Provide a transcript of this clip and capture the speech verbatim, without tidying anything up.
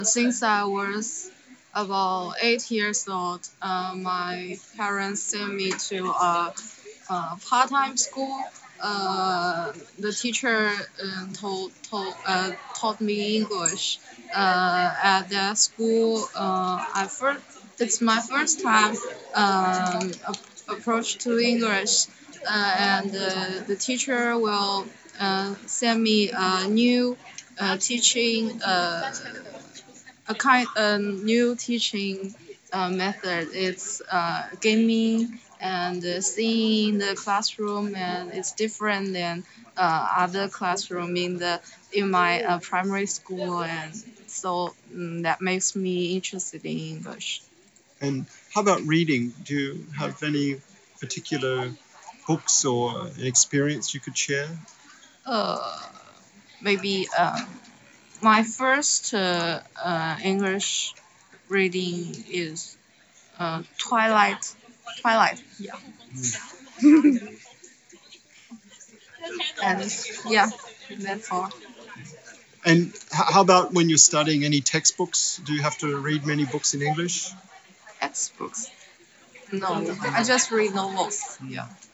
Since I was about eight years old, uh, my parents sent me to a, a part-time school. Uh, the teacher um, told, told, uh, taught me English. Uh, at that school, uh, I first, it's my first time um, a- approach to English, uh, and uh, the teacher will uh, send me a new uh, teaching uh, a kind a new teaching uh, method. It's uh, gaming and uh, seeing the classroom, and it's different than uh, other classroom in the in my uh, primary school, and so mm, that makes me interested in English. And how about reading? Do you have any particular books or an experience you could share? Uh, Maybe um, my first uh, uh, English reading is uh, Twilight. Twilight, yeah. And yeah, that's all. And h- how about when you're studying any textbooks? Do you have to read many books in English? Textbooks. No, I just read novels. Yeah.